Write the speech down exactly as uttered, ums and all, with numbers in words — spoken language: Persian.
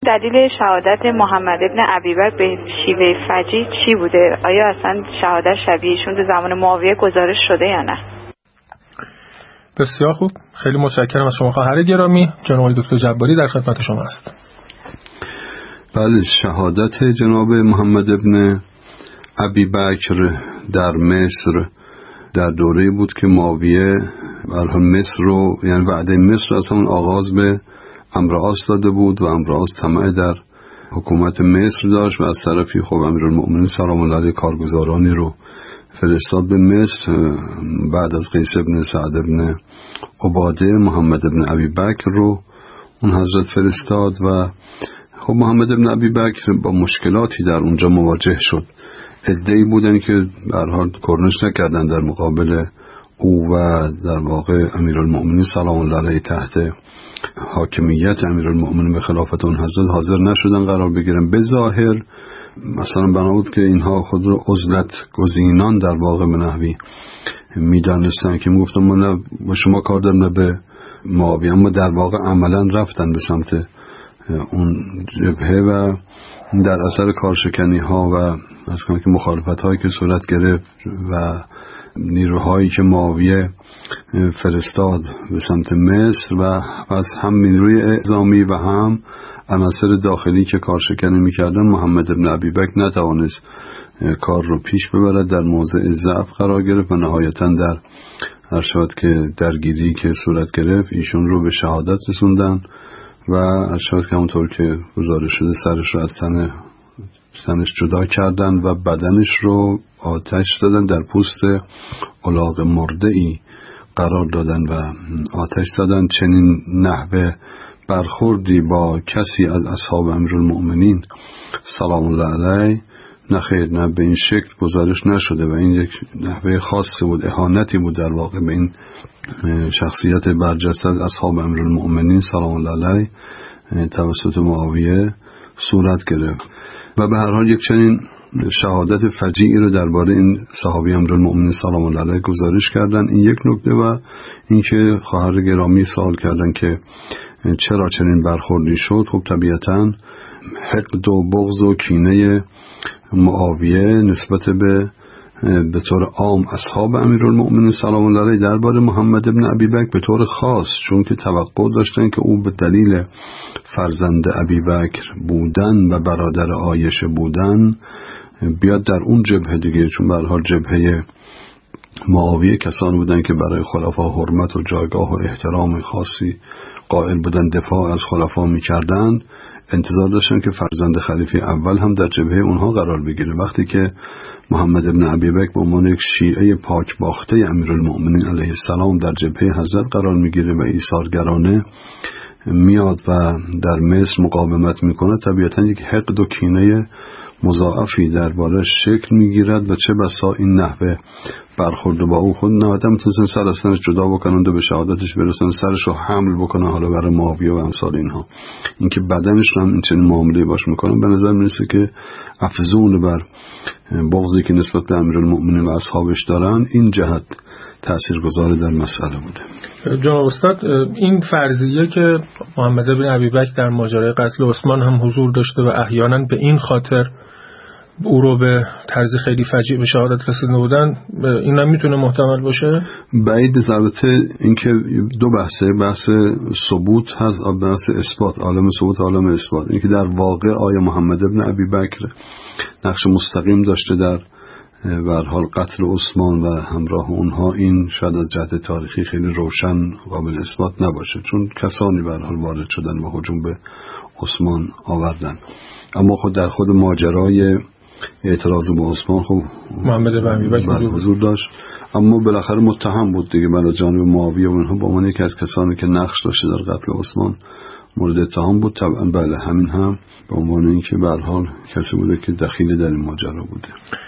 دلیل شهادت محمد ابن ابیبکر به شیوه فجیع چی بوده؟ آیا اصلا شهادت شبیهشون تو زمان معاویه گزارش شده یا نه؟ بسیار خوب، خیلی متشکرم از شما خواهر گرامی. جناب دکتر جباری در خدمت شما است. بله، شهادت جناب محمد ابن ابیبکر در مصر در دوره بود که معاویه برای مصر رو، یعنی وعده مصر از همون آغاز به عمرو العاص داده بود و عمرو العاص طمع در حکومت مصر داشت و از طرفی خب امیرالمؤمنین سلام الله علیه کارگزارانی رو فرستاد به مصر. بعد از قیس ابن سعد ابن عباده محمد ابن ابیبکر رو اون حضرت فرستاد و خب محمد ابن ابیبکر با مشکلاتی در اونجا مواجه شد. عده‌ای بودن که به هر حال کرنش نکردن در مقابل او و در واقع امیرالمؤمنین سلام الله علیه تحت حاکمیت امیرالمؤمنین به خلافت اون حضرت حاضر نشدن قرار بگیرن. به ظاهر مثلا بنا بود که اینها خود رو عزلت گزینان در واقع به نحوی میدانستن که میگفتن ما نه با شما کار داریم نه به معاویه، اما در واقع عملا رفتن به سمت اون جبهه و در اثر کارشکنی ها و از کنه که مخالفت هایی که صورت گرفت و نیروهایی که معاویه فرستاد به سمت مصر و از هم نیروی اعزامی و هم عناصر داخلی که کارشکنی میکردن، محمد ابن ابیبکر نتوانست کار رو پیش ببرد، در موضع ضعف قرار گرفت و نهایتا در هر شد که درگیری که صورت گرفت ایشون رو به شهادت رسوندن و هر شد که همونطور که گزارش شده سرش رو از تن سنش جدا کردن و بدنش رو آتش دادن، در پوست الاغ مرده ای قرار دادن و آتش دادن. چنین نحوه برخوردی با کسی از اصحاب امیرالمؤمنین سلام الله علیه نه خیر نه به این شکل گزارش نشده و این یک نحوه خاصی بود، اهانتی بود در واقع به این شخصیت برجسته از اصحاب امیرالمؤمنین سلام الله علیه توسط معاویه صورت گرفت و به هر حال یک چنین شهادت فجیعی رو درباره این صحابی امیرالمؤمنین سلام الله علیه گزارش کردن. این یک نکته و اینکه خواهر گرامی سوال کردن که چرا چنین برخوردی شد. خب طبیعتاً حقد و بغض و کینه معاویه نسبت به به طور عام اصحاب امیرالمؤمنین سلام الله علیه درباره محمد ابن ابیبکر به طور خاص، چون که توقع داشتن که او به دلیل فرزند ابیبکر بودن و برادر عایشه بودن بیاد در اون جبهه دیگه، چون به هر حال جبهه معاویه کسانی بودن که برای خلفا حرمت و جایگاه و احترام خاصی قائل بودن، دفاع از خلفا می‌کردند. انتظار داشتن که فرزند خلیفه اول هم در جبهه اونها قرار بگیره. وقتی که محمد ابن ابیبکر به عنوان یک شیعه پاک باخته امیرالمؤمنین علیه السلام در جبهه حضرت قرار میگیره و ایثارگرانه میاد و در مصر مقاومت میکنه، طبیعتا یک حقد و کینه مضاعفی درباره شکل میگیرد و چه بسا این نحوه برخورد با او خود نهایتا میتونستن سر از سرش جدا بکنند و به شهادتش برسن، سرش رو حمل بکنن حالا برای معاویه و امثال اینها. اینکه بدنش رو هم این چنین معامله باش میکنن به نظر میرسه که افزون بر بغضی که نسبت به امیرالمؤمنین و اصحابش دارن این جهت تاثیرگذار در مسئله بوده. جناب استاد، این فرضیه که محمد بن ابیبکر در ماجرای قتل عثمان هم حضور داشته و احیانا به این خاطر او رو به طرز خیلی فجیع به شهادت رسیده بودن، این هم میتونه محتمل باشه؟ بعید البته اینکه دو بحثه، بحث ثبوت هست و بحث اثبات، عالم ثبوت عالم اثبات. اینکه در واقع آیا محمد بن ابیبکر نقش مستقیم داشته در به هر حال قتل عثمان و همراه اونها، این شاید از جهت تاریخی خیلی روشن قابل اثبات نباشه، چون کسانی به هر حال وارد شدن و هجوم به عثمان آوردن. اما خود در خود ماجرای اعتراض به عثمان خب محمد بن ابیبکر حضور داشت، اما بالاخره متهم بود دیگه برای جانب معاویه و اونها به عنوان یکی از کسانی که نقش داشته در قتل عثمان مورد اتهام بود. طبعا بله، همین هم به عنوان اینکه به هر حال کسی بوده که دخیل در این ماجرا بوده.